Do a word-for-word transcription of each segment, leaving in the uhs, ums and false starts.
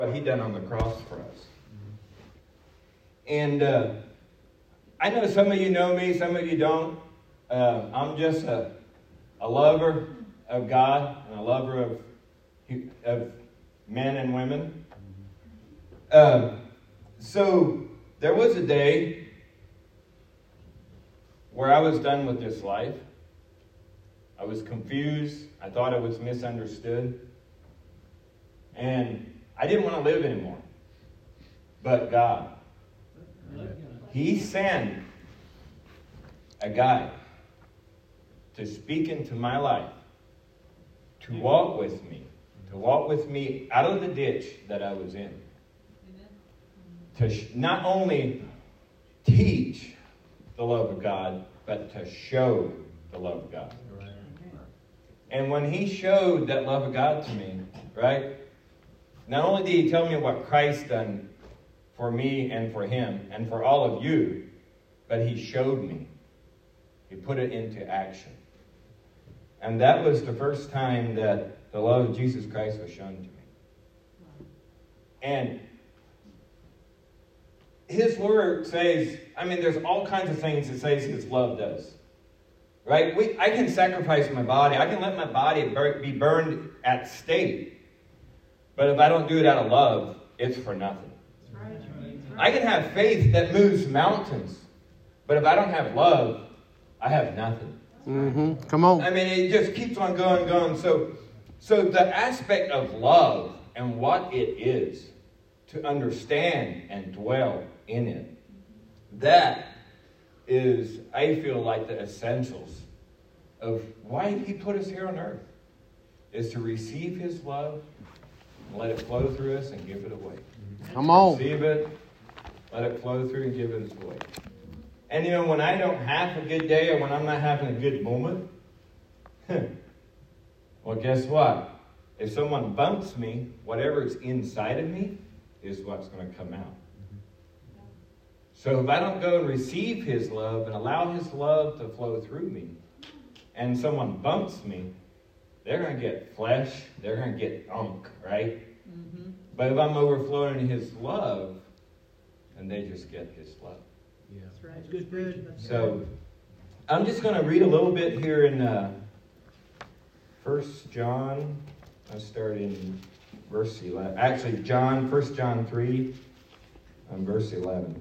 what he done on the cross for us. And uh, I know some of you know me, some of you don't. Uh, I'm just a, a lover of God and a lover of, of men and women. Uh, so there was a day where I was done with this life. I was confused. I thought I was misunderstood. And I didn't want to live anymore. But God, He sent a guy to speak into my life, to walk with me, to walk with me out of the ditch that I was in. To sh- not only teach the love of God, but to show the love of God. And when He showed that love of God to me, right? Not only did He tell me what Christ done for me and for Him and for all of you, but He showed me. He put it into action. And that was the first time that the love of Jesus Christ was shown to me. And His Word says, I mean, there's all kinds of things it says His love does. Right? We, I can sacrifice my body. I can let my body bur- be burned at stake. But if I don't do it out of love, it's for nothing. Right. I can have faith that moves mountains. But if I don't have love, I have nothing. Mm-hmm. Come on. I mean, it just keeps on going, going. So, so the aspect of love and what it is to understand and dwell in it, that is, I feel like, the essentials of why He put us here on earth, is to receive His love and let it flow through us and give it away. Come on. Receive it, let it flow through and give it away. And you know, when I don't have a good day or when I'm not having a good moment, well, guess what? If someone bumps me, whatever's inside of me is what's going to come out. So if I don't go and receive His love and allow His love to flow through me, and someone bumps me, they're going to get flesh, they're going to get unk, right? Mm-hmm. But if I'm overflowing in His love, then they just get His love. Yeah, that's right. That's good, good. So I'm just going to read a little bit here in uh, First John. I'll start in verse eleven. Actually, John, First John three, and verse eleven.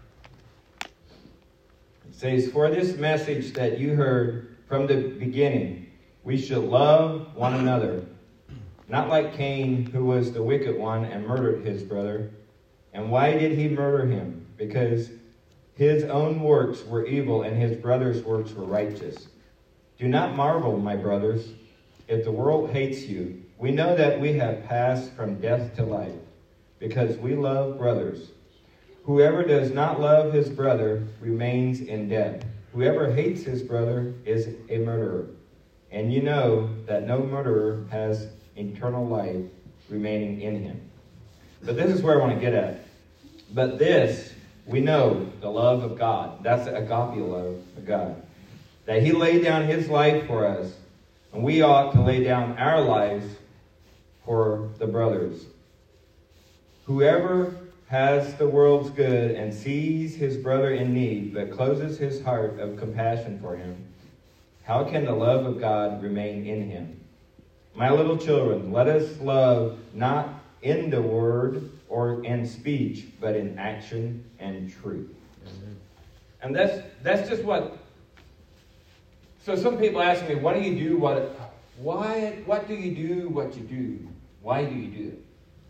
It says, "For this message that you heard from the beginning, we should love one another, not like Cain, who was the wicked one and murdered his brother. And why did he murder him? Because his own works were evil and his brother's works were righteous. Do not marvel, my brothers, if the world hates you. We know that we have passed from death to life, because we love brothers. Whoever does not love his brother remains in death. Whoever hates his brother is a murderer. And you know that no murderer has eternal life remaining in him." But this is where I want to get at. But this, we know the love of God. That's the agape love of God. That He laid down His life for us. And we ought to lay down our lives for the brothers. Whoever has the world's good and sees his brother in need, but closes his heart of compassion for him, how can the love of God remain in him? My little children, let us love not in the word or in speech, but in action and truth. Mm-hmm. And that's that's just what. So some people ask me, "What do you do? What? Why? What do you do? What you do? Why do you do it?"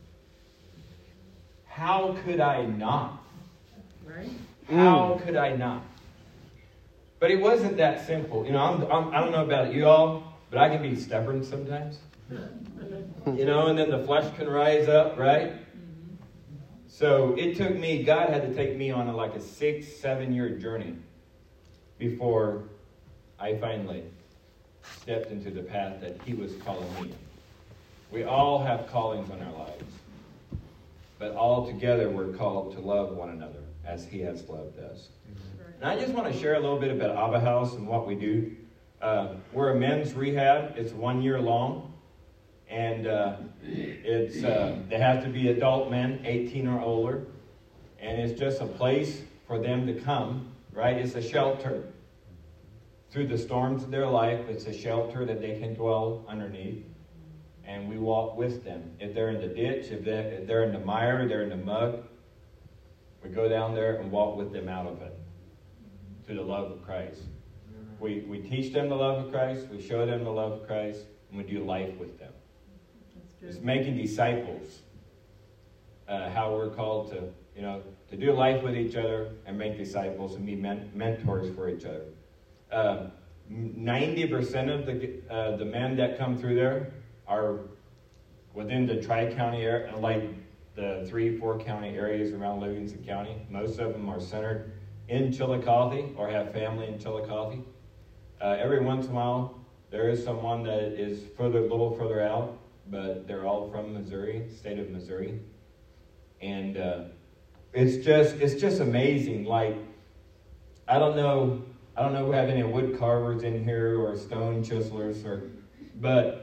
How could I not? Right? How could I not? But it wasn't that simple. You know, I'm, I'm, I don't know about you all, but I can be stubborn sometimes. You know, and then the flesh can rise up, right? Mm-hmm. So it took me, God had to take me on a, like a six, seven year journey before I finally stepped into the path that He was calling me. We all have callings on our lives. But all together we're called to love one another as He has loved us. And I just want to share a little bit about Abba House and what we do. Uh, we're a men's rehab. It's one year long. And uh, it's uh, they have to be adult men, eighteen or older. And it's just a place for them to come, right? It's a shelter. Through the storms of their life, it's a shelter that they can dwell underneath. And we walk with them. If they're in the ditch, if they're, if they're in the mire, they're in the mud, we go down there and walk with them out of it to the love of Christ. We, we teach them the love of Christ, we show them the love of Christ, and we do life with them. It's making disciples, uh, how we're called to, you know, to do life with each other and make disciples and be men- mentors for each other. Uh, ninety percent of the uh, the men that come through there are within the Tri-County area, like the three, four county areas around Livingston County. Most of them are centered in Chillicothe or have family in Chillicothe. Uh, every once in a while, there is someone that is further, a little further out, but they're all from Missouri, state of Missouri. And uh, it's just it's just amazing. Like, I don't know, I don't know if we have any wood carvers in here or stone chiselers, or, but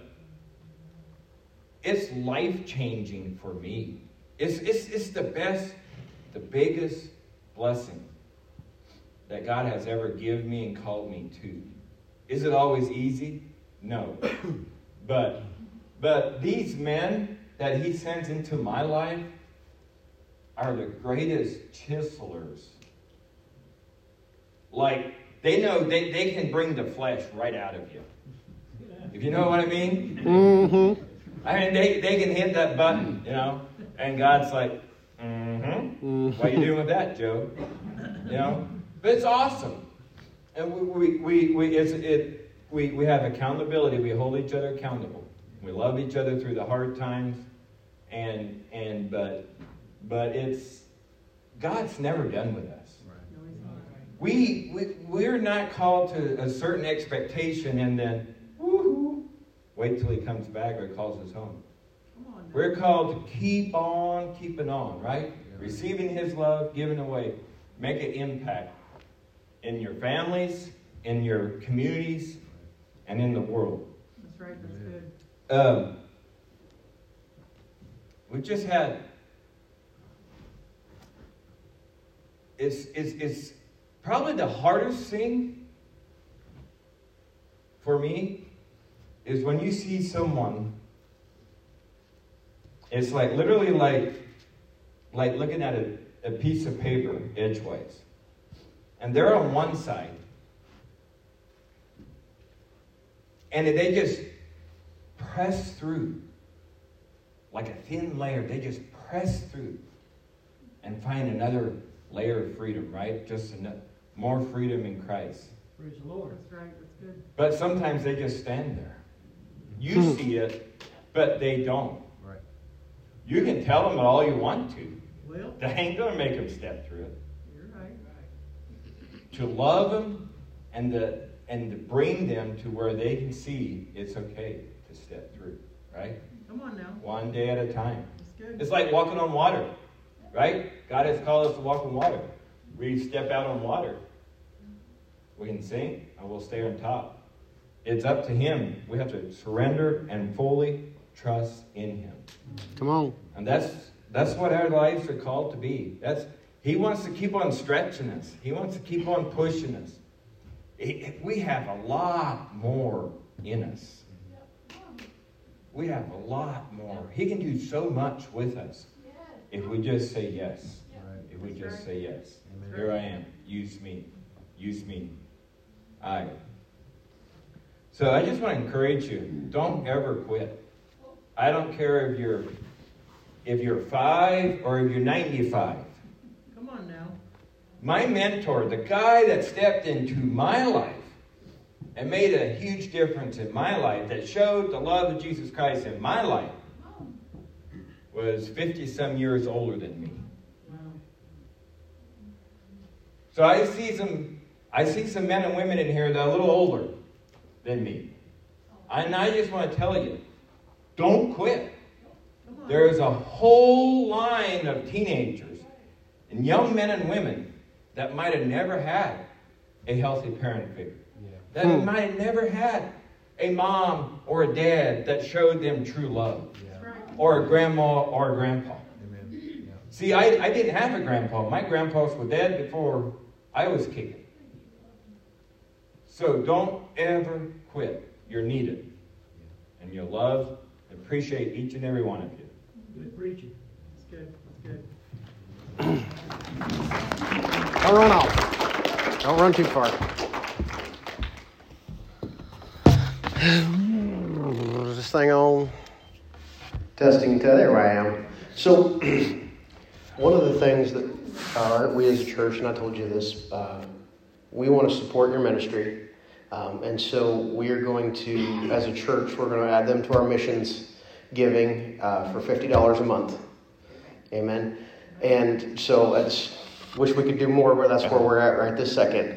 it's life-changing for me. It's, it's, it's the best, the biggest blessing that God has ever given me and called me to. Is it always easy? No. But, but these men that he sends into my life are the greatest chiselers. Like, they know they, they can bring the flesh right out of you. If you know what I mean? Mm-hmm. I mean, they, they can hit that button, you know, and God's like, mm-hmm. Mm-hmm. What are you doing with that, Joe? You know? But it's awesome. And we, we, we, we, it's, it, we, we have accountability. We hold each other accountable. We love each other through the hard times. And, and but, but it's, God's never done with us. We, we, we're not called to a certain expectation and then, woo-hoo, wait till he comes back or calls us home. We're called to keep on keeping on, right? Yeah. Receiving his love, giving away. Make an impact in your families, in your communities, and in the world. That's right, that's good. Um, we just had, it's, it's, it's probably the hardest thing for me is when you see someone, it's like literally like, like looking at a, a piece of paper edgeways. And they're on one side. And they just press through. Like a thin layer. They just press through. And find another layer of freedom, right? Just enough, more freedom in Christ. Praise the Lord. That's right, that's good. But sometimes they just stand there. You see it, but they don't. Right. You can tell them all you want to. Well, They ain't going to make them step through it. you're right. right. To love them and to, and to bring them to where they can see it's okay to step through, right? Come on now. One day at a time. That's good. It's like walking on water, right? God has called us to walk on water. We step out on water. We can sink and we'll stay on top. It's up to him. We have to surrender and fully trust in him. Come on. And that's that's what our lives are called to be. That's he wants to keep on stretching us. He wants to keep on pushing us. He, we have a lot more in us. We have a lot more. He can do so much with us if we just say yes. If we just say yes. Here I am. Use me. Use me. I. So I just want to encourage you. Don't ever quit. I don't care if you're if you're five or if you're ninety-five. Come on now. My mentor, the guy that stepped into my life and made a huge difference in my life, that showed the love of Jesus Christ in my life, was fifty-some years older than me. Wow. So I see some I see some men and women in here that are a little older than me. And I just want to tell you, don't quit. There is a whole line of teenagers and young men and women that might have never had a healthy parent figure. Yeah. That hmm. might have never had a mom or a dad that showed them true love. That's right. Or a grandma or a grandpa. Amen. Yeah. See, I, I didn't have a grandpa. My grandpas were dead before I was kicking. So don't ever quit. You're needed. And you'll love and appreciate each and every one of you. Good preaching. That's good. That's good. Don't run off. Don't run too far. This thing on. Testing, te- there I am. So, one of the things that uh, we as a church, and I told you this, uh, we want to support your ministry. Um, and so we are going to, as a church, we're going to add them to our missions giving uh, for fifty dollars a month. Amen. And so it's, wish we could do more, but that's where we're at right this second.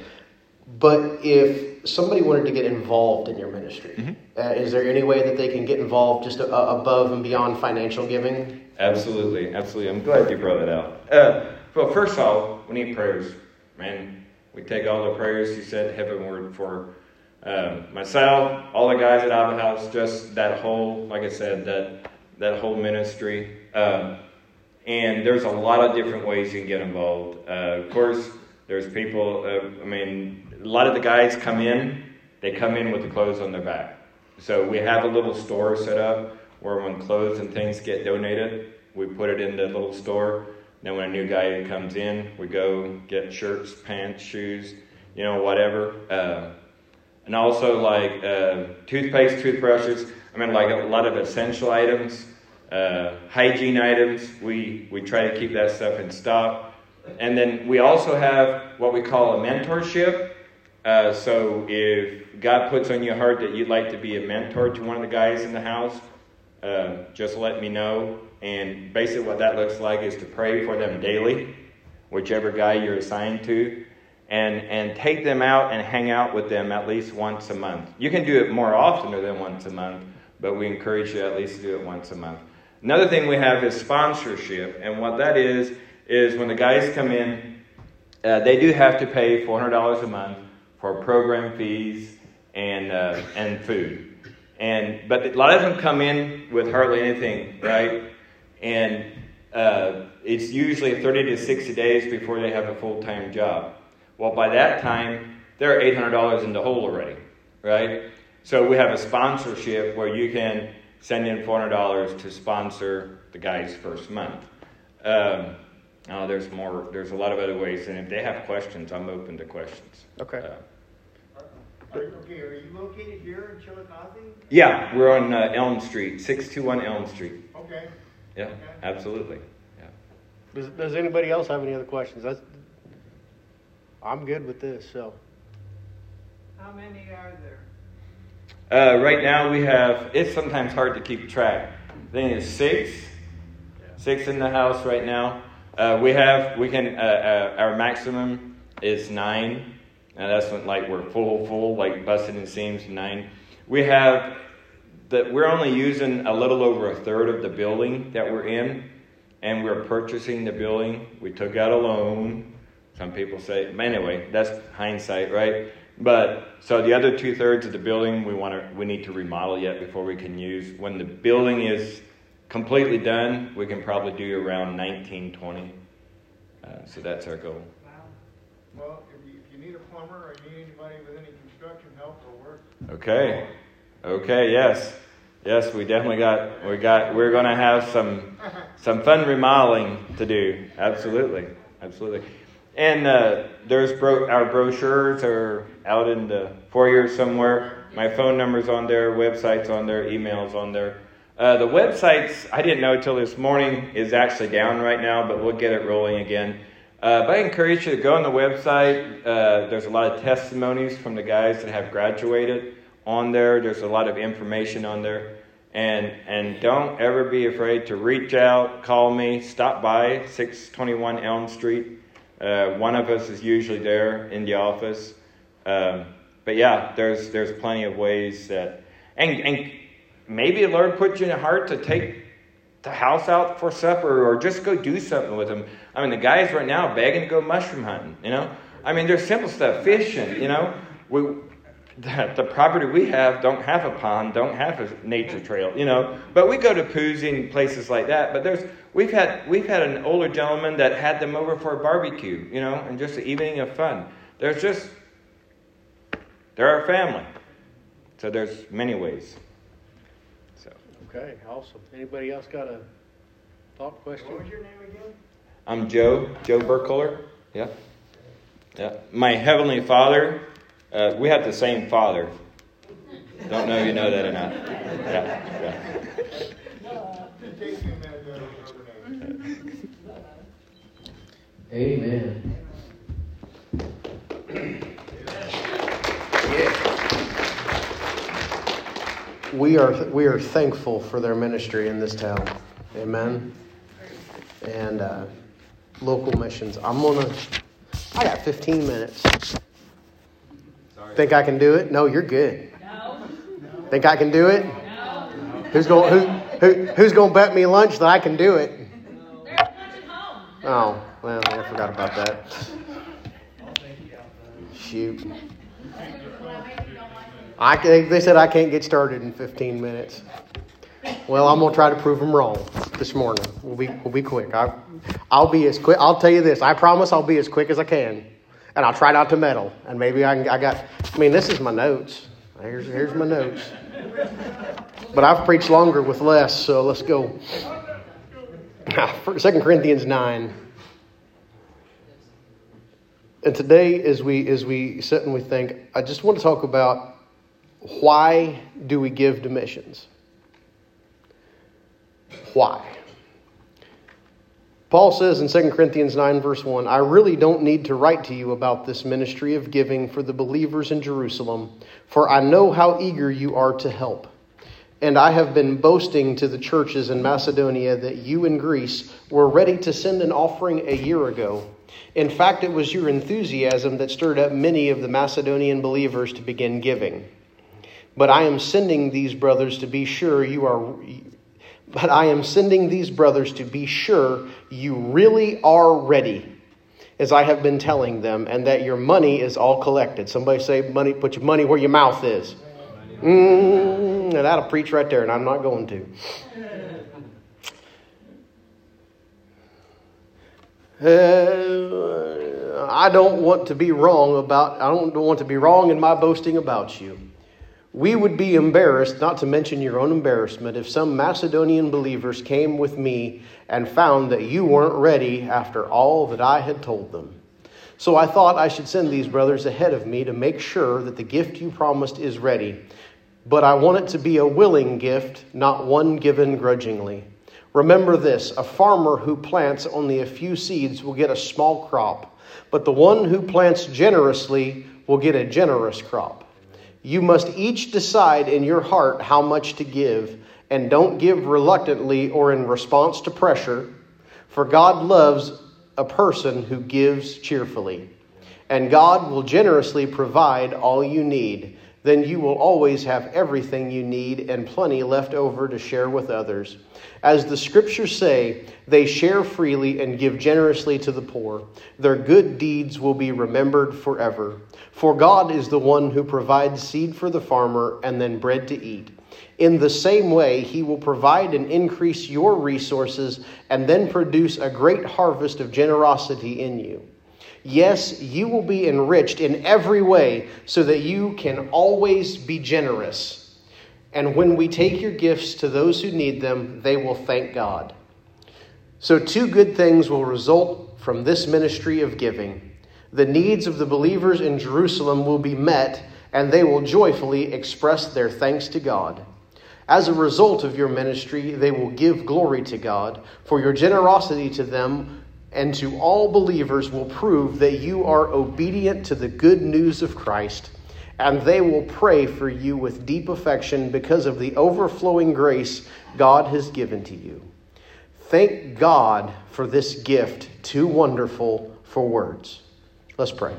But if somebody wanted to get involved in your ministry, mm-hmm. uh, is there any way that they can get involved just uh, above and beyond financial giving? Absolutely, absolutely. I'm glad you brought that out. Uh, well, first of all, we need prayers. Man, we take all the prayers you said heavenward for uh, myself, all the guys at Abba House, just that whole, like I said, that that whole ministry. Uh, and there's a lot of different ways you can get involved. Uh, of course, there's people, uh, I mean, a lot of the guys come in, they come in with the clothes on their back. So we have a little store set up where when clothes and things get donated, we put it in the little store. Then when a new guy comes in, we go get shirts, pants, shoes, you know, whatever. Uh, and also like uh, toothpaste, toothbrushes. I mean, like a lot of essential items, uh, hygiene items. We, we try to keep that stuff in stock. And then we also have what we call a mentorship. Uh, so if God puts on your heart that you'd like to be a mentor to one of the guys in the house, uh, just let me know. And basically what that looks like is to pray for them daily, whichever guy you're assigned to, and, and take them out and hang out with them at least once a month. You can do it more often than once a month, but we encourage you at least to do it once a month. Another thing we have is sponsorship, and what that is, is when the guys come in, uh, they do have to pay four hundred dollars a month for program fees and uh, and food. And but a lot of them come in with hardly anything, right? And uh, it's usually thirty to sixty days before they have a full-time job. Well, by that time, they're eight hundred dollars in the hole already, right? So we have a sponsorship where you can send in four hundred dollars to sponsor the guy's first month. Um, oh, there's more. There's a lot of other ways, and if they have questions, I'm open to questions. Okay. Uh, Are you, okay, are you located here in Chillicothe? yeah, we're on uh, Elm Street, six two one Elm Street. Okay. Yeah, Okay. absolutely. Yeah. Does, does anybody else have any other questions? That's, I'm good with this, so. How many are there? Uh, right now we have, it's sometimes hard to keep track. I think it's six, six in the house right now. Uh, we have, we can, uh, uh, our maximum is nine. And that's when, like, we're full, full, like busted in seams, nine. We have, that we're only using a little over a third of the building that we're in. And we're purchasing the building. We took out a loan. Some people say, anyway, that's hindsight, right? But so the other two thirds of the building we want to we need to remodel yet before we can use. When the building is completely done, we can probably do around nineteen, twenty. Uh, so that's our goal. Well, if you, if you need a plumber or you need anybody with any construction help or work. Okay. Okay. Yes. Yes. We definitely got. We got. We're going to have some some fun remodeling to do. Absolutely. Absolutely. And uh, there's bro- our brochures are out in the foyer somewhere. My phone number's on there, website's on there, email's on there. Uh, the website's, I didn't know until this morning, is actually down right now, but we'll get it rolling again. Uh, but I encourage you to go on the website. Uh, there's a lot of testimonies from the guys that have graduated on there. There's a lot of information on there. And and don't ever be afraid to reach out, call me, stop by, six twenty-one Elm Street. Uh, one of us is usually there in the office. Um, but yeah, there's there's plenty of ways that... And, and maybe the Lord put you in the heart to take the house out for supper or just go do something with them. I mean, the guys right now are begging to go mushroom hunting, you know. I mean, there's simple stuff, fishing, you know. We, the, the property we have don't have a pond, don't have a nature trail, you know. But we go to Poozy and places like that. But there's we've had we've had an older gentleman that had them over for a barbecue, you know, and just an evening of fun. There's just they're our family. So there's many ways. So Okay, awesome. Anybody else got a thought, question? What was your name again? I'm Joe, Joe Burkholder. Yeah. Yeah. My Heavenly Father, uh, we have the same Father. Don't know if you know that or not. Yeah. Yeah. It takes me a minute to remember names. Amen. We are we are thankful for their ministry in this town. Amen. And uh, local missions. I'm gonna. I got fifteen minutes. Sorry. Think I can do it? No, you're good. No. Think I can do it? No. Who's going? Who, who who's going to bet me lunch that I can do it? There's lunch at home. Oh, well, I forgot about that. Shoot. I can, they said I can't get started in fifteen minutes. Well, I'm gonna try to prove them wrong this morning. We'll be we'll be quick. I, I'll be as quick. I'll tell you this. I promise I'll be as quick as I can, and I'll try not to meddle. And maybe I can, I got. I mean, this is my notes. Here's here's my notes. But I've preached longer with less, so let's go. Second Corinthians nine. And today, as we as we sit and we think, I just want to talk about why do we give to missions? Why? Paul says in Second Corinthians nine, verse one, I really don't need to write to you about this ministry of giving for the believers in Jerusalem, for I know how eager you are to help. And I have been boasting to the churches in Macedonia that you in Greece were ready to send an offering a year ago. In fact, it was your enthusiasm that stirred up many of the Macedonian believers to begin giving. But I am sending these brothers to be sure you are... But I am sending these brothers to be sure you really are ready, as I have been telling them, and that your money is all collected. Somebody say, "Money. Put your money where your mouth is." Mm, and that'll preach right there, and I'm not going to. Uh, I don't want to be wrong about. I don't want to be wrong in my boasting about you. We would be embarrassed, not to mention your own embarrassment, if some Macedonian believers came with me and found that you weren't ready after all that I had told them. So I thought I should send these brothers ahead of me to make sure that the gift you promised is ready. But I want it to be a willing gift, not one given grudgingly. Remember this, a farmer who plants only a few seeds will get a small crop, but the one who plants generously will get a generous crop. You must each decide in your heart how much to give, and don't give reluctantly or in response to pressure, for God loves a person who gives cheerfully. And God will generously provide all you need. Then you will always have everything you need and plenty left over to share with others. As the scriptures say, they share freely and give generously to the poor. Their good deeds will be remembered forever. For God is the one who provides seed for the farmer and then bread to eat. In the same way, he will provide and increase your resources and then produce a great harvest of generosity in you. Yes, you will be enriched in every way so that you can always be generous. And when we take your gifts to those who need them, they will thank God. So two good things will result from this ministry of giving. The needs of the believers in Jerusalem will be met, and they will joyfully express their thanks to God. As a result of your ministry, they will give glory to God, for your generosity to them and to all believers will prove that you are obedient to the good news of Christ, and they will pray for you with deep affection because of the overflowing grace God has given to you. Thank God for this gift, too wonderful for words. Let's pray.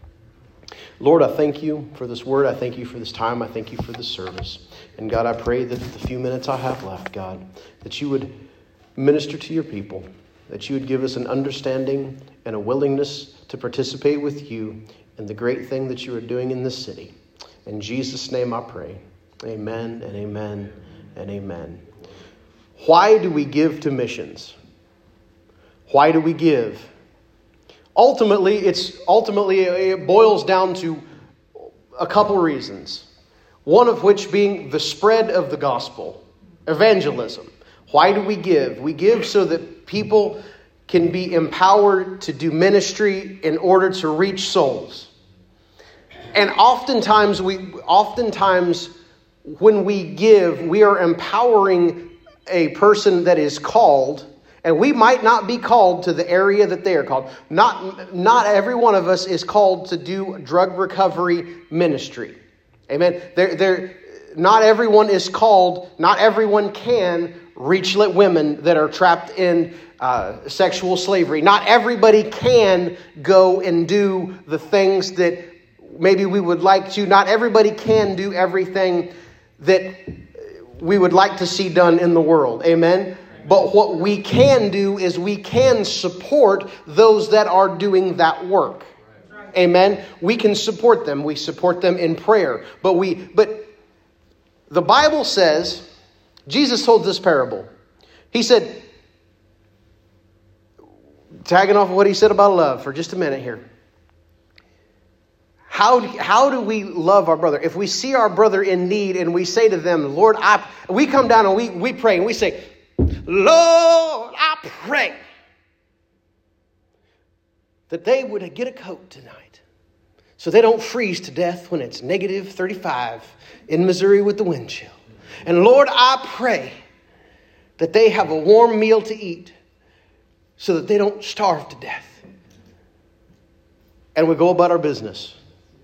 Lord, I thank you for this word. I thank you for this time. I thank you for this service. And God, I pray that the few minutes I have left, God, that you would minister to your people, that you would give us an understanding and a willingness to participate with you in the great thing that you are doing in this city. In Jesus' name I pray. Amen and amen and amen. Why do we give to missions? Why do we give? Ultimately, it's ultimately it boils down to a couple reasons. One of which being the spread of the gospel, evangelism. Why do we give? We give so that people can be empowered to do ministry in order to reach souls. And oftentimes we oftentimes when we give, we are empowering a person that is called. And we might not be called to the area that they are called. Not, not every one of us is called to do drug recovery ministry. Amen. There, there, not everyone is called, not everyone can reach women that are trapped in uh, sexual slavery. Not everybody can go and do the things that maybe we would like to. Not everybody can do everything that we would like to see done in the world. Amen. But what we can do is we can support those that are doing that work. Amen. We can support them. We support them in prayer. But we but the Bible says, Jesus told this parable. He said, tagging off of what he said about love for just a minute here. How, how do we love our brother? If we see our brother in need and we say to them, Lord, I, we come down and we, we pray and we say, Lord, I pray that they would get a coat tonight so they don't freeze to death when it's negative thirty-five in Missouri with the wind chill. And Lord, I pray that they have a warm meal to eat so that they don't starve to death. And we go about our business.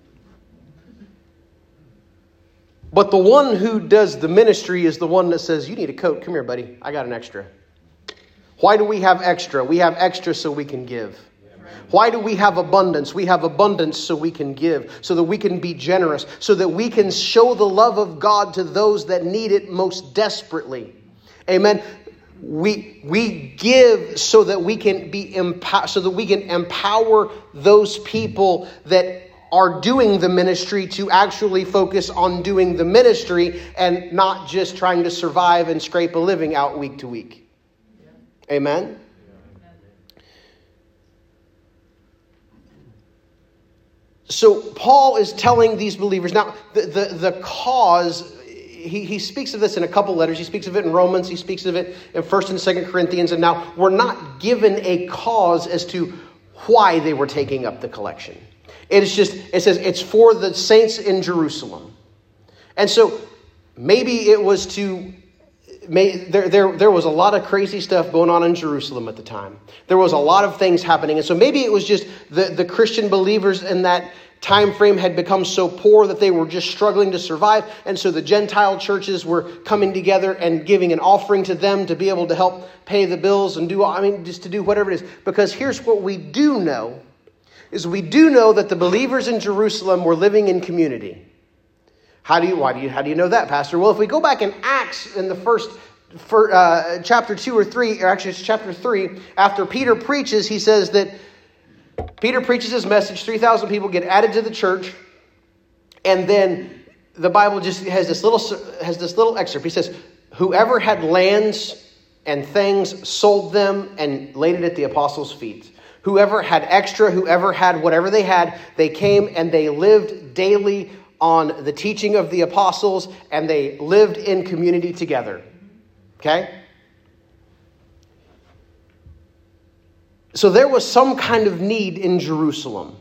But the one who does the ministry is the one that says, you need a coat. Come here, buddy. I got an extra. Why do we have extra? We have extra so we can give. Why do we have abundance? We have abundance so we can give, so that we can be generous, so that we can show the love of God to those that need it most desperately. Amen. We we give so that we can be empower, so that we can empower those people that are doing the ministry to actually focus on doing the ministry and not just trying to survive and scrape a living out week to week. Yeah. Amen? Yeah. So Paul is telling these believers, now the, the, the cause, he, he speaks of this in a couple letters. He speaks of it in Romans. He speaks of it in First and Second Corinthians. And now we're not given a cause as to why they were taking up the collection. It is just, it says it's for the saints in Jerusalem. And so maybe it was to, may, there, there, there was a lot of crazy stuff going on in Jerusalem at the time. There was a lot of things happening. And so maybe it was just the, the Christian believers in that time frame had become so poor that they were just struggling to survive. And so the Gentile churches were coming together and giving an offering to them to be able to help pay the bills and do, I mean, just to do whatever it is. Because here's what we do know. Is we do know that the believers in Jerusalem were living in community. How do you, why do you, how do you know that, Pastor? Well, if we go back in Acts in the first, for, uh, chapter two or three, or actually it's chapter three, after Peter preaches, he says that Peter preaches his message, three thousand people get added to the church, and then the Bible just has this little, has this little excerpt. He says, whoever had lands and things sold them and laid it at the apostles' feet. Whoever had extra, whoever had whatever they had, they came and they lived daily on the teaching of the apostles, and they lived in community together. Okay? So there was some kind of need in Jerusalem.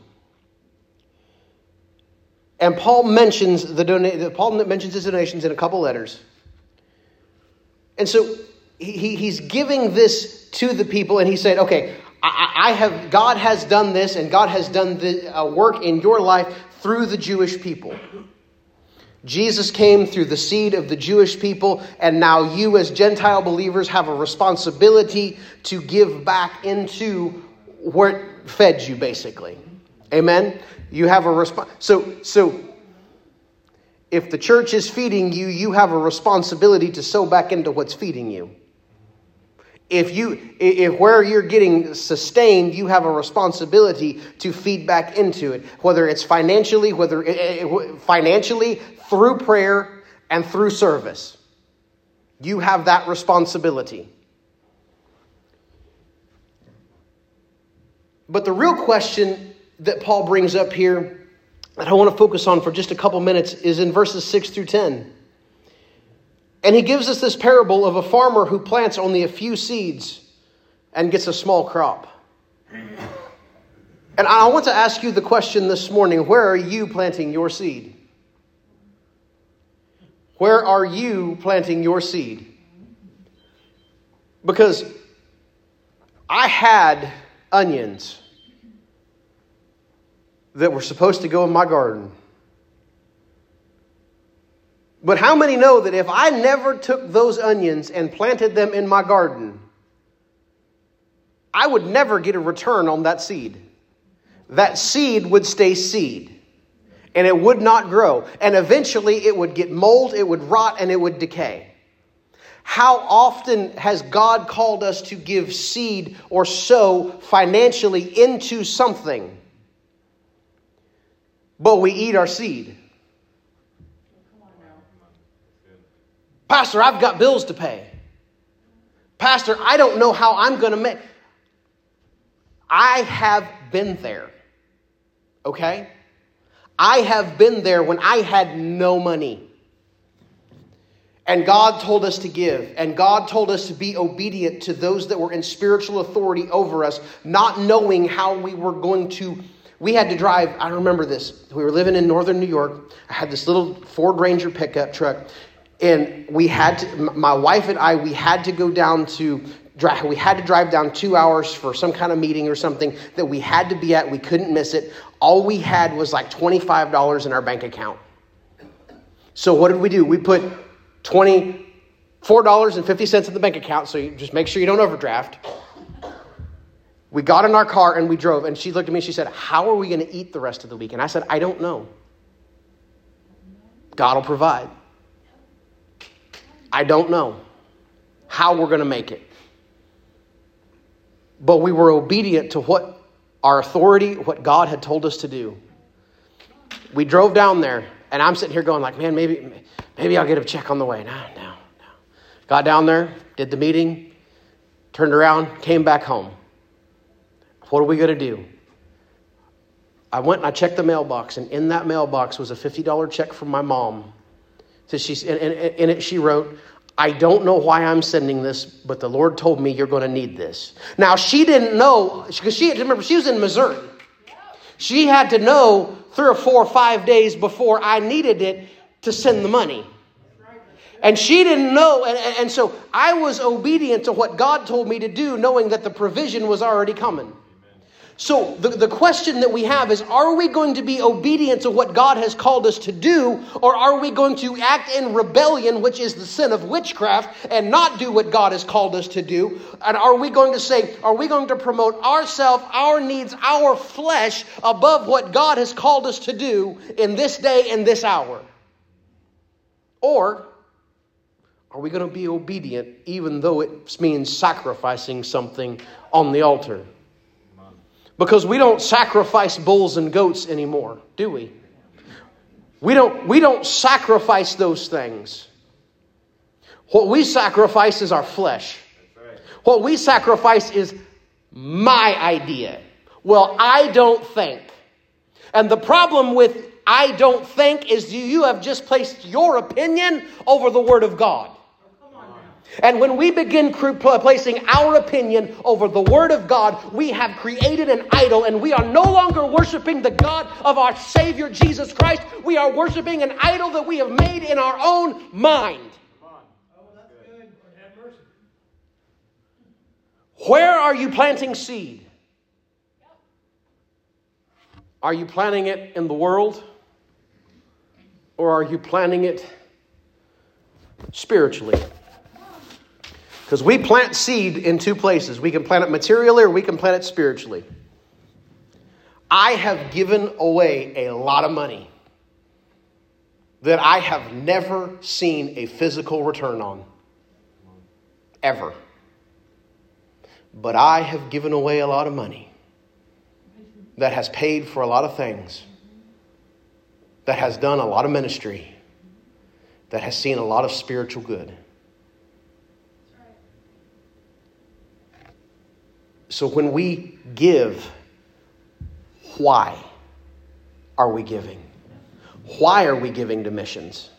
And Paul mentions the dona- Paul mentions his donations in a couple letters. And so he, he's giving this to the people, and he said, okay, I have, God has done this, and God has done the uh, work in your life through the Jewish people. Jesus came through the seed of the Jewish people, and now you as Gentile believers have a responsibility to give back into where it fed you, basically. Amen? You have a response. So, so if the church is feeding you, you have a responsibility to sow back into what's feeding you. If you, if where you're getting sustained, you have a responsibility to feed back into it, whether it's financially, whether it, financially through prayer and through service. You have that responsibility. But the real question that Paul brings up here that I want to focus on for just a couple minutes is in verses six through ten. And he gives us this parable of a farmer who plants only a few seeds and gets a small crop. And I want to ask you the question this morning, where are you planting your seed? Where are you planting your seed? Because I had onions that were supposed to go in my garden. But how many know that if I never took those onions and planted them in my garden, I would never get a return on that seed? That seed would stay seed, and it would not grow. And eventually it would get mold, it would rot, and it would decay. How often has God called us to give seed or sow financially into something, but we eat our seed? Pastor, I've got bills to pay. Pastor, I don't know how I'm going to make. I have been there. Okay? I have been there when I had no money. And God told us to give. And God told us to be obedient to those that were in spiritual authority over us, not knowing how we were going to. We had to drive. I remember this. We were living in northern New York. I had this little Ford Ranger pickup truck. And we had to, my wife and I, we had to go down to, drive, we had to drive down two hours for some kind of meeting or something that we had to be at. We couldn't miss it. All we had was like twenty-five dollars in our bank account. So what did we do? We put twenty-four dollars and fifty cents in the bank account. So you just make sure you don't overdraft. We got in our car and we drove. And she looked at me and she said, how are we going to eat the rest of the week? And I said, I don't know. God will provide. I don't know how we're going to make it. But we were obedient to what our authority, what God had told us to do. We drove down there, and I'm sitting here going like, man, maybe maybe I'll get a check on the way. No, no, no. Got down there, did the meeting, turned around, came back home. What are we going to do? I went and I checked the mailbox, and in that mailbox was a fifty dollars check from my mom. So she's, in, in, in it she wrote, I don't know why I'm sending this, but the Lord told me you're going to need this. Now, she didn't know, because she, remember, she was in Missouri. She had to know three or four or five days before I needed it to send the money. And she didn't know, and, and so I was obedient to what God told me to do, knowing that the provision was already coming. So the, the question that we have is, are we going to be obedient to what God has called us to do, or are we going to act in rebellion, which is the sin of witchcraft, and not do what God has called us to do? And are we going to say, are we going to promote ourselves, our needs, our flesh above what God has called us to do in this day and this hour? Or are we going to be obedient even though it means sacrificing something on the altar? Because we don't sacrifice bulls and goats anymore, do we? We don't, we don't sacrifice those things. What we sacrifice is our flesh. What we sacrifice is my idea. Well, I don't think. And the problem with I don't think is you have just placed your opinion over the Word of God. And when we begin placing our opinion over the Word of God, we have created an idol, and we are no longer worshiping the God of our Savior Jesus Christ. We are worshiping an idol that we have made in our own mind. Where are you planting seed? Are you planting it in the world? Or are you planting it spiritually? Because we plant seed in two places. We can plant it materially or we can plant it spiritually. I have given away a lot of money that I have never seen a physical return on. Ever. but I have given away a lot of money that has paid for a lot of things, that has done a lot of ministry, that has seen a lot of spiritual good. So when we give, why are we giving? Why are we giving to missions?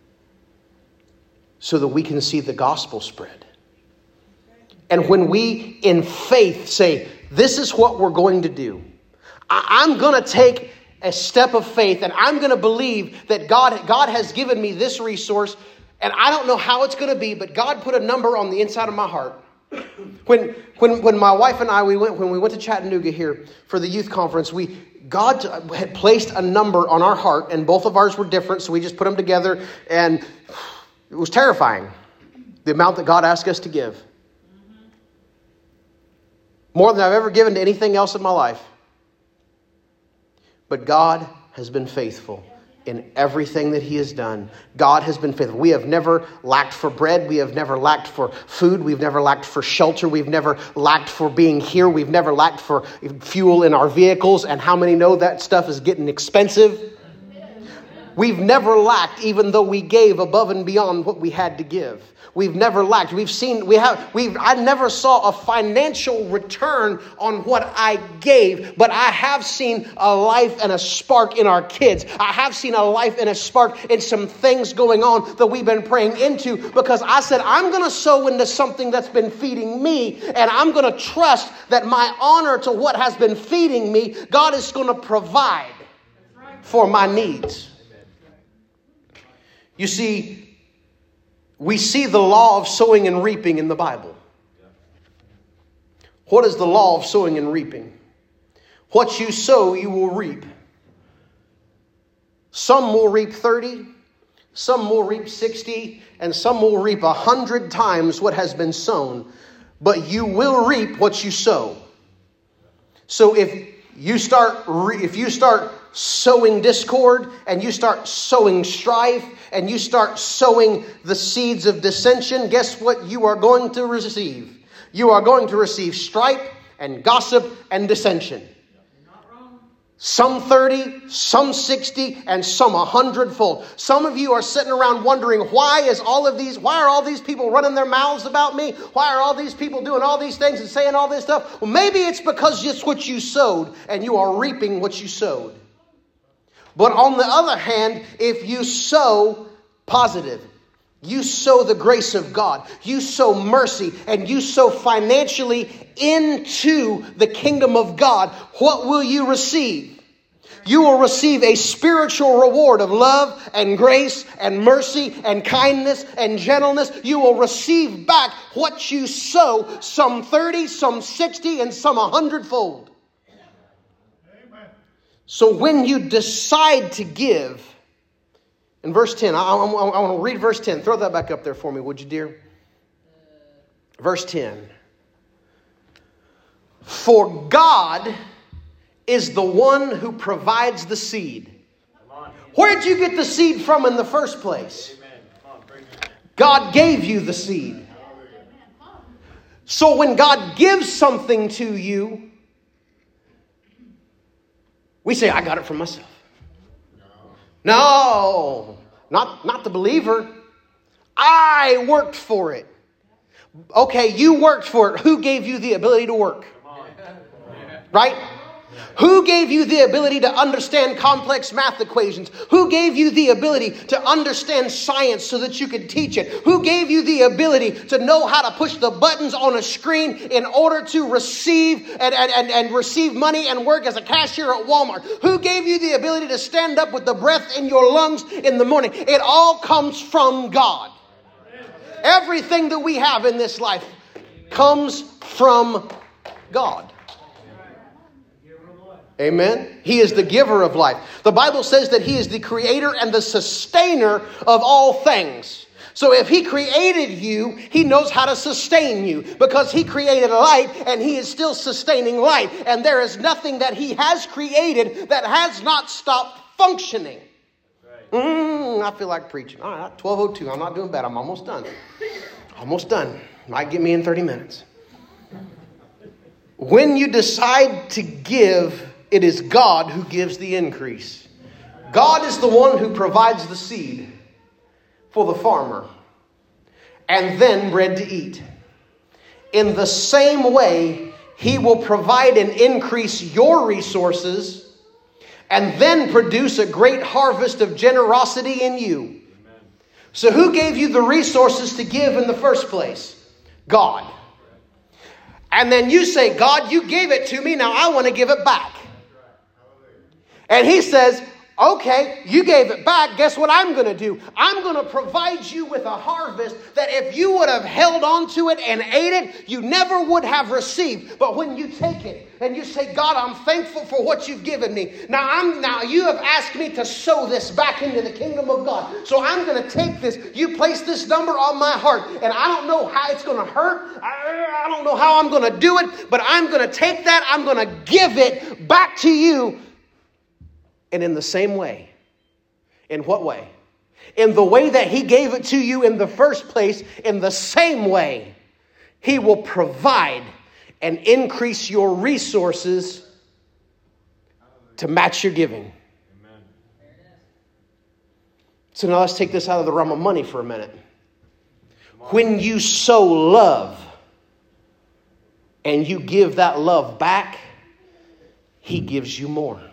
So that we can see the gospel spread. And when we, in faith, say, this is what we're going to do. I- I'm going to take a step of faith, and I'm going to believe that God, God has given me this resource, and I don't know how it's going to be, but God put a number on the inside of my heart. When when when my wife and I we went when we went to Chattanooga here for the youth conference, we God had placed a number on our heart, and both of ours were different, so we just put them together, and it was terrifying, the amount that God asked us to give. More than I've ever given to anything else in my life. But God has been faithful in everything that He has done. God has been faithful. We have never lacked for bread. We have never lacked for food. We've never lacked for shelter. We've never lacked for being here. We've never lacked for fuel in our vehicles. And how many know that stuff is getting expensive? We've never lacked, even though we gave above and beyond what we had to give. We've never lacked. We've seen, we have, we've, I never saw a financial return on what I gave, but I have seen a life and a spark in our kids. I have seen a life and a spark in some things going on that we've been praying into, because I said, I'm going to sow into something that's been feeding me, and I'm going to trust that my honor to what has been feeding me, God is going to provide for my needs. You see, we see the law of sowing and reaping in the Bible. What is the law of sowing and reaping? What you sow, you will reap. Some will reap thirty, some will reap sixty, and some will reap a hundred times what has been sown. But you will reap what you sow. So if you start, if you start sowing discord, and you start sowing strife, and you start sowing the seeds of dissension, guess what you are going to receive? You are going to receive strife and gossip and dissension. Some thirty, some sixty, and some a hundredfold. Some of you are sitting around wondering, why is all of these, why are all these people running their mouths about me? Why are all these people doing all these things and saying all this stuff? Well, maybe it's because it's what you sowed, and you are reaping what you sowed. But on the other hand, if you sow positive, you sow the grace of God, you sow mercy, and you sow financially into the kingdom of God, what will you receive? You will receive a spiritual reward of love and grace and mercy and kindness and gentleness. You will receive back what you sow, some thirty, some sixty, and some a hundredfold. So when you decide to give, in verse ten, I, I, I want to read verse ten. Throw that back up there for me, would you, dear? Verse ten. For God is the one who provides the seed. Where did you get the seed from in the first place? God gave you the seed. So when God gives something to you, we say, I got it from myself. No, not, not the believer. I worked for it. Okay, you worked for it. Who gave you the ability to work? Right? Who gave you the ability to understand complex math equations? Who gave you the ability to understand science so that you could teach it? Who gave you the ability to know how to push the buttons on a screen in order to receive and, and, and, and receive money and work as a cashier at Walmart? Who gave you the ability to stand up with the breath in your lungs in the morning? It all comes from God. Everything that we have in this life comes from God. Amen. He is the giver of life. The Bible says that He is the creator and the sustainer of all things. So if He created you, He knows how to sustain you, because He created light and He is still sustaining light. And there is nothing that He has created that has not stopped functioning. Mm, I feel like preaching. All right, twelve oh two. I'm not doing bad. I'm almost done. Almost done. Might get me in thirty minutes. when you decide to give, it is God who gives the increase. God is the one who provides the seed for the farmer and then bread to eat. In the same way, He will provide and increase your resources and then produce a great harvest of generosity in you. Amen. So who gave you the resources to give in the first place? God. And then you say, God, you gave it to me. Now I want to give it back. And He says, okay, you gave it back. Guess what I'm going to do? I'm going to provide you with a harvest that if you would have held on to it and ate it, you never would have received. But when you take it and you say, God, I'm thankful for what you've given me. Now, I'm now you have asked me to sow this back into the kingdom of God. So I'm going to take this. You place this number on my heart. And I don't know how it's going to hurt. I, I don't know how I'm going to do it. But I'm going to take that. I'm going to give it back to you. And in the same way. In what way? In the way that He gave it to you in the first place, in the same way, He will provide and increase your resources to match your giving. Amen. So now let's take this out of the realm of money for a minute. When you sow love and you give that love back, He gives you more.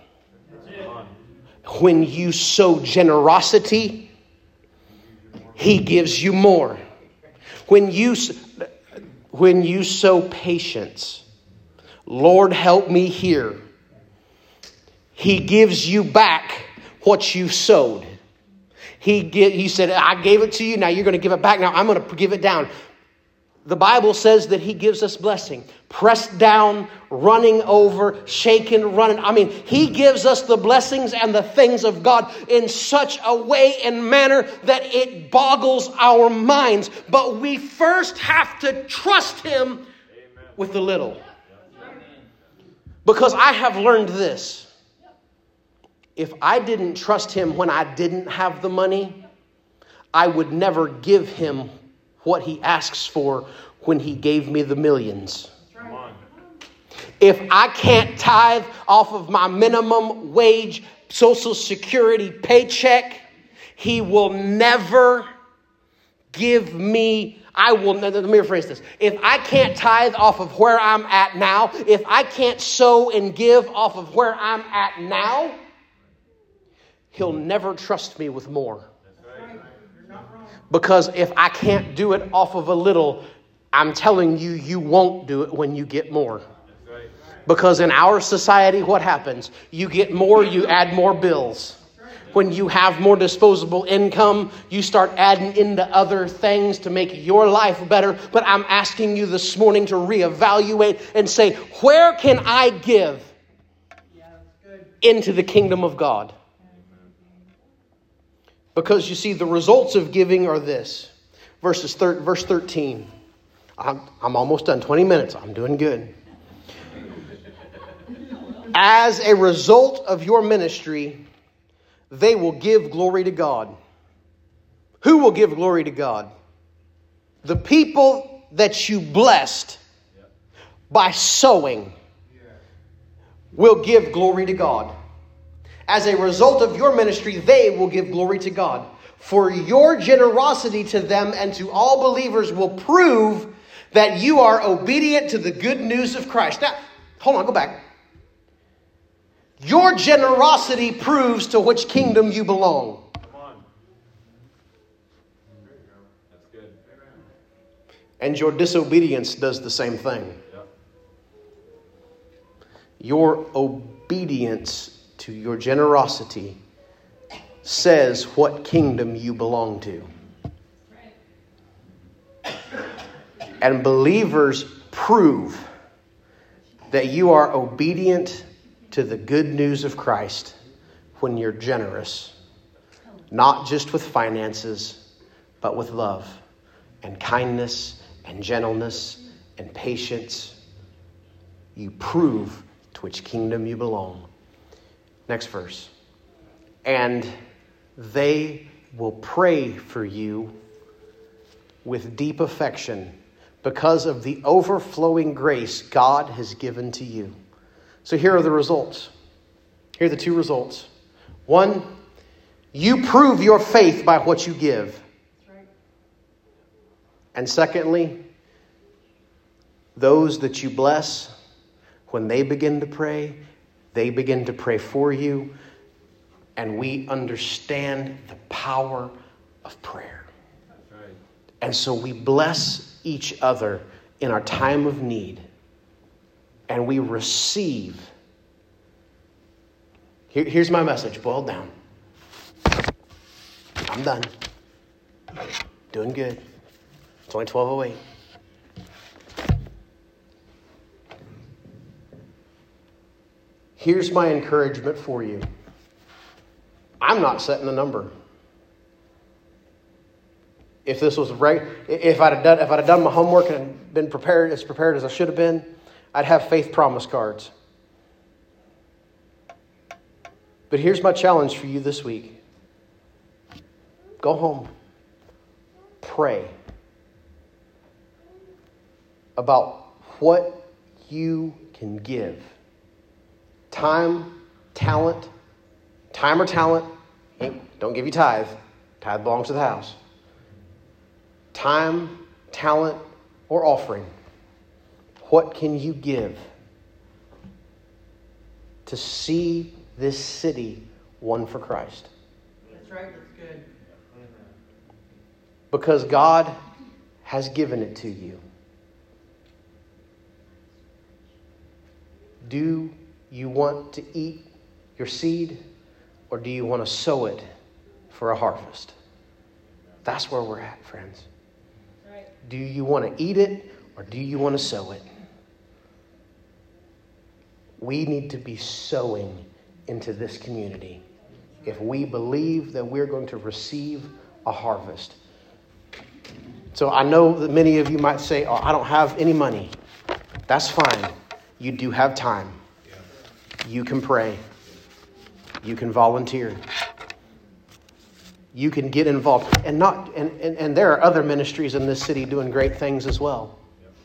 When you sow generosity, He gives you more. When you, when you sow patience, Lord, help me here. He gives you back what you sowed. He, get, he said, I gave it to you. Now you're going to give it back. Now I'm going to give it down. The Bible says that He gives us blessing. Pressed down, running over, shaken, running. I mean, He gives us the blessings and the things of God in such a way and manner that it boggles our minds. But we first have to trust Him with the little. Because I have learned this. If I didn't trust Him when I didn't have the money, I would never give Him what He asks for when He gave me the millions. If I can't tithe off of my minimum wage, Social Security paycheck, He will never give me, I will, let me rephrase this. If I can't tithe off of where I'm at now, if I can't sow and give off of where I'm at now, He'll never trust me with more. Because if I can't do it off of a little, I'm telling you, you won't do it when you get more. Because in our society, what happens? You get more, you add more bills. When you have more disposable income, you start adding into other things to make your life better. But I'm asking you this morning to reevaluate and say, where can I give into the kingdom of God? Because you see, the results of giving are this. Verses thir- verse thirteen. I'm, I'm almost done. twenty minutes. I'm doing good. As a result of your ministry, they will give glory to God. Who will give glory to God? The people that you blessed by sowing will give glory to God. As a result of your ministry, they will give glory to God. For your generosity to them and to all believers will prove that you are obedient to the good news of Christ. Now, hold on, go back. Your generosity proves to which kingdom you belong. Come on. That's good. And your disobedience does the same thing. Yep. Your obedience to your generosity says what kingdom you belong to. And believers prove that you are obedient to the good news of Christ when you're generous. Not just with finances, but with love and kindness and gentleness and patience. You prove to which kingdom you belong. Next verse. And they will pray for you with deep affection, because of the overflowing grace God has given to you. So here are the results. Here are the two results. One, you prove your faith by what you give. That's right. And secondly, those that you bless, when they begin to pray, they begin to pray for you. And we understand the power of prayer. That's right. And so we bless each other in our time of need. And we receive. Here, here's my message, boiled down. I'm done. Doing good. It's only twelve oh eight. Here's my encouragement for you. I'm not setting a number. If this was right, if I'd have done, if I'd have done my homework and been prepared as prepared as I should have been, I'd have faith promise cards. But here's my challenge for you this week. Go home. Pray about what you can give. Time, talent, time or talent. Hey, don't give you tithe. Tithe belongs to the house. Time, talent, or offering. What can you give to see this city won for Christ? That's right. That's good. Because God has given it to you. Do you want to eat your seed, or do you want to sow it for a harvest? That's where we're at, friends. Right. Do you want to eat it, or do you want to sow it? We need to be sowing into this community if we believe that we're going to receive a harvest. So I know that many of you might say, oh, I don't have any money. That's fine. You do have time. You can pray. You can volunteer. You can get involved. And not and, and, and there are other ministries in this city doing great things as well.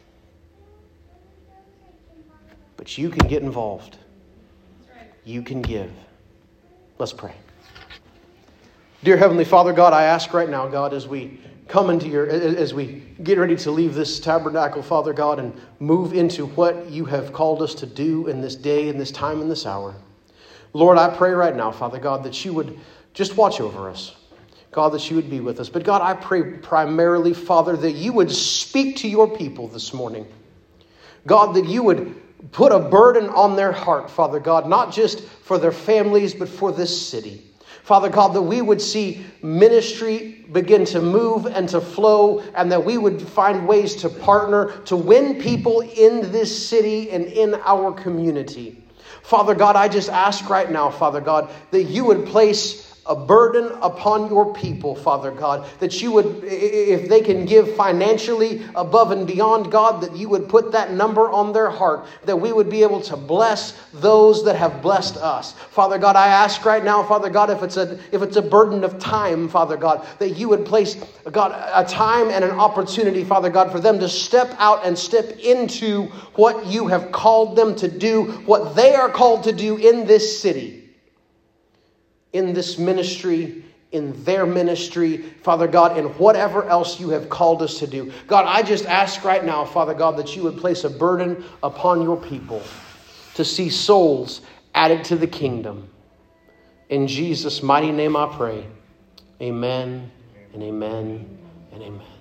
But you can get involved. You can give. Let's pray. Dear Heavenly Father, God, I ask right now, God, as we come into your, as we get ready to leave this tabernacle, Father God, and move into what you have called us to do in this day, in this time, in this hour. Lord, I pray right now, Father God, that you would just watch over us. God, that you would be with us. But God, I pray primarily, Father, that you would speak to your people this morning. God, that you would put a burden on their heart, Father God, not just for their families, but for this city. Father God, that we would see ministry begin to move and to flow, and that we would find ways to partner to win people in this city and in our community. Father God, I just ask right now, Father God, that you would place a burden upon your people, Father God, that you would, if they can give financially above and beyond, God, that you would put that number on their heart, that we would be able to bless those that have blessed us. Father God, I ask right now, Father God, if it's a if it's a burden of time, Father God, that you would place, God, a time and an opportunity, Father God, for them to step out and step into what you have called them to do, what they are called to do in this city. In this ministry, in their ministry, Father God, and whatever else you have called us to do. God, I just ask right now, Father God, that you would place a burden upon your people to see souls added to the kingdom. In Jesus' mighty name I pray. Amen and amen and amen.